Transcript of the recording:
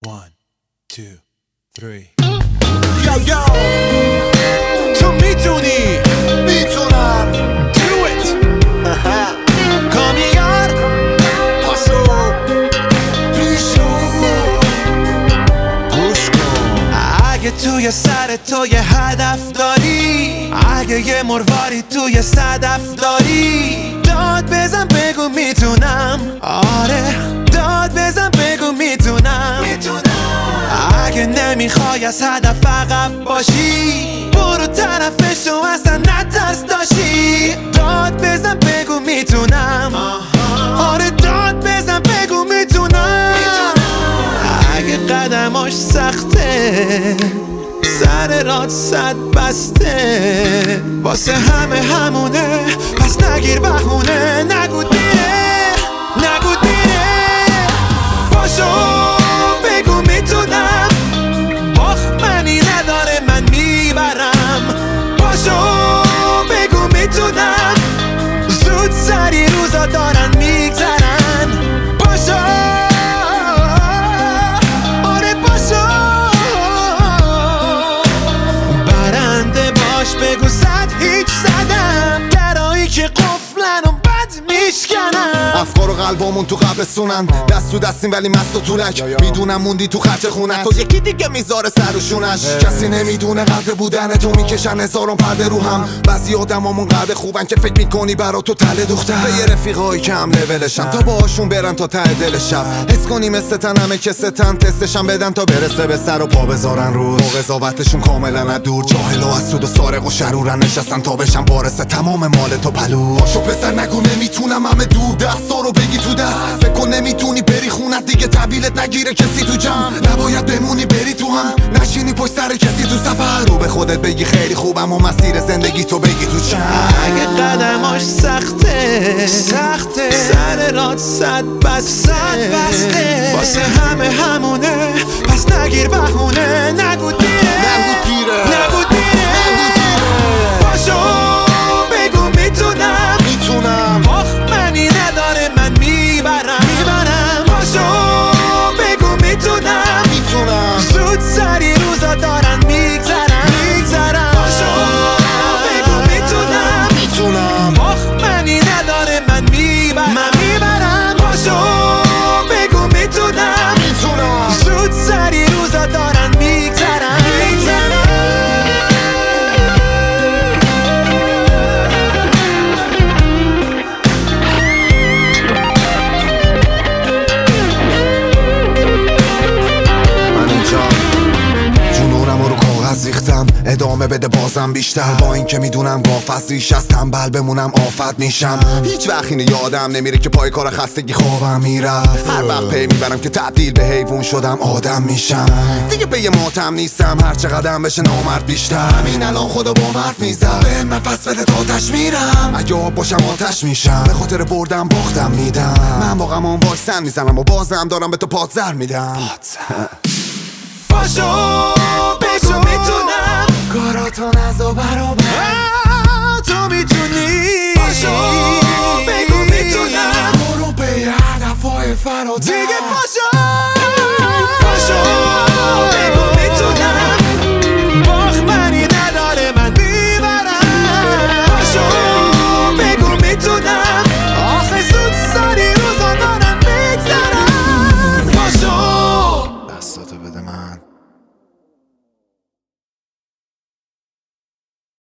One, two, three. Yo yo تو میتونی میتونم Do it کامیار پاشو پیشو گوش کن اگه توی سر تو یه هدف داری اگه یه مرواری توی صدف داری داد بزن بگو میتونم آره داد بزن بگو میتونم اگه نمیخوای از هدف عقب باشی برو طرفشو اصلا نترس داشی داد بزن بگو میتونم آره داد بزن بگو میتونم اگه قدماش سخته سر راه صد بسته واسه همه همونه پس نگیر بهونه نگو دیره نگو دیره باشو بگو میتونم باخمنی نداره من میبرم باشو بگو میتونم زود سری روزا دارن میگذرن باشو آره باشو برنده باش بگو صد هیچ زدم درایی که قفلن و بد میشکنم افکار و قلبامون تو قبرستونن دست تو دستیم ولی مست و طولک میدونم موندی تو خرج خونت تو یکی دیگه میذاره سر و شونش کسی نمیدونه قدر بودن تو میکشن هزاران پرده رو هم بعضی آدمامون قدر خوبن که فکر میکنی برا تو تله دوختن به یه رفیقایی که هم لولشن تا باهاشون برن تا ته دل شب حس کنی مثل تن همه که ستن تستشن بدن تا برسه به سر و پا بذارن روز با قضاوتشون کاملا از دور جاهل و حسود و سارق و شرورن نشستن تا بشن وارث تمام مال تو پلو باشو پسر نگو نمیتونم همه دور دستا رو بگی تو دست فکر کن نمیتونی بری خونت دیگه تحویلت نگیره کسی تو جمع نباید بمونی بری تو هم نشینی پشت سر کسی تو سفر رو به خودت بگی خیلی خوبم و مسیر زندگی تو بگی تو چند اگه قدماش سخته سخته سر راه صد بسته واسه همه همونه پس نگیر بهونه نگو دیره نگو دیره باشو بگو میتونم باخمنی نداره من میبرم باشو بگو میتونم زود سری روزا دارن میگذرن باشو بگو میتونم باخمنی نداره من میبرم باشو بگو میتونم زود سری روزا دارن میگذرن ریختم ادامه بده بازم بیشتر با این که میدونم گافت ریش از تنبل بمونم آفت میشم هیچ وقت اینه یادم نمیره که پای کار خستگی خوابم میرفت هر وقت پی میبرم که تبدیل به حیوان شدم آدم میشم دیگه پی ماتم نیستم هر چقدر بشه نامرد بیشتر این الان خدا با مرد میزم به من پس بده آتش میرم اگه آب باشم آتش میشم به خاطر بردم باختم میدم من با غمان واکسن میزنم و بازم دارم به تو پادزر میدم باشو بگو میتونم کاراتو نزا برابر تو میتونی باشو بگو میتونم برو به هدفای فراتر دیگه باشو بگو میتونم باخمنی نداره من میبرم باشو بگو میتونم آخه زود سری روزا دارن میگذرن باشو دستاتو بده من